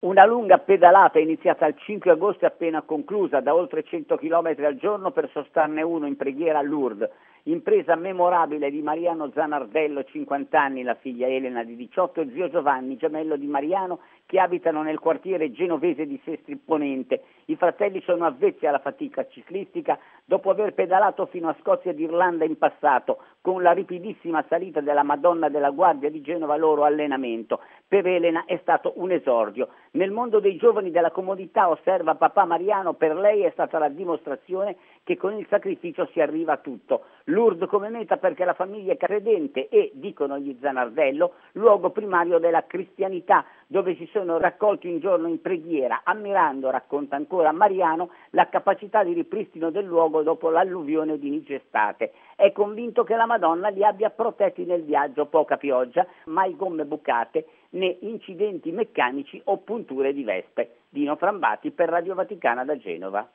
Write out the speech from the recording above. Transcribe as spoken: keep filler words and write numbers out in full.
Una lunga pedalata iniziata il cinque agosto e appena conclusa, da oltre cento chilometri al giorno per sostarne uno in preghiera a Lourdes. Impresa memorabile di Mariano Zanardello, cinquanta anni, la figlia Elena di diciotto e zio Giovanni, gemello di Mariano, che abitano nel quartiere genovese di Sestri Ponente. I fratelli sono avvezzi alla fatica ciclistica dopo aver pedalato fino a Scozia ed Irlanda in passato, con la ripidissima salita della Madonna della Guardia di Genova loro allenamento. Per Elena è stato un esordio. Nel mondo dei giovani della comodità, osserva papà Mariano, per lei è stata la dimostrazione che con il sacrificio si arriva a tutto. Lourdes come meta perché la famiglia è credente e, dicono gli Zanardello, luogo primario della cristianità, dove si sono raccolti un giorno in preghiera, ammirando, racconta ancora Mariano, la capacità di ripristino del luogo dopo l'alluvione di inizio estate. È convinto che la Madonna li abbia protetti nel viaggio, poca pioggia, mai gomme bucate, né incidenti meccanici o punture di vespe. Dino Frambati per Radio Vaticana da Genova.